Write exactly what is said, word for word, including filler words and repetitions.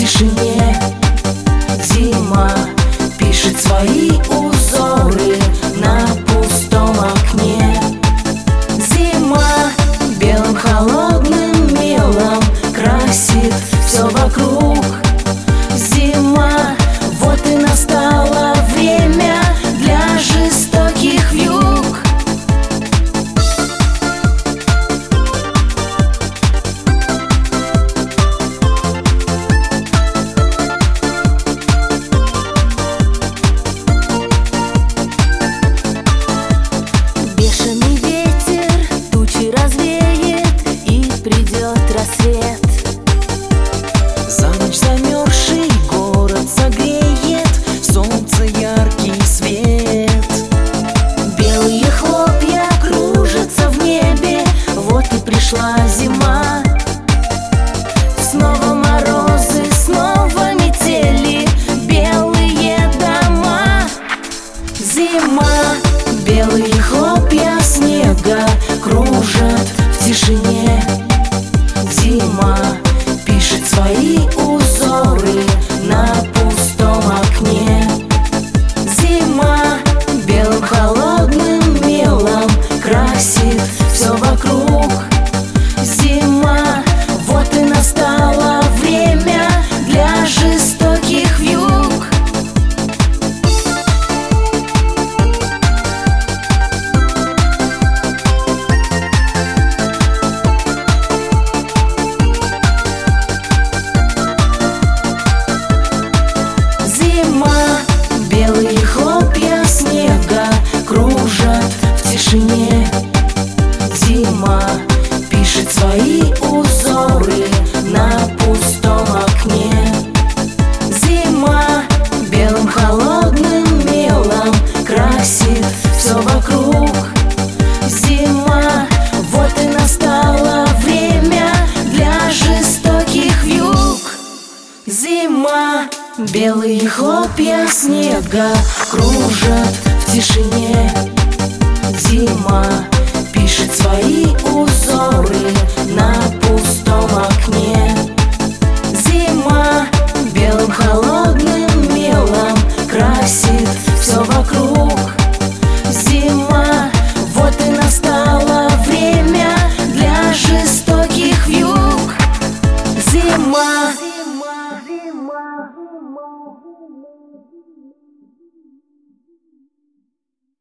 тишине. Зима пишет свои узоры на пустом окне. Зима белым холодным мелом красит все вокруг. Зима, вот и настало время для жестоких вьюг. Бешеный ветер тучи развеет, и придет рассвет. За ночь замерзший город согреет солнце яркий свет. Белые хлопья кружатся в небе, вот и пришла зима. Снова морозы, снова метели, белые дома. Зима, белые хлопья снега кружат в тишине. Зима пишет свои узоры на пустом окне. Зима белым холодным мелом красит все вокруг. Зима, вот и настало время для жестоких вьюг. Зима, белые хлопья снега кружат в тишине. Зима пишет свои узоры на пустом окне. Зима белым холодным мелом красит все вокруг. Зима, вот и настало время для жестоких вьюг. Зима, белые хлопья снега кружат в тишине. Зима пишет свои узоры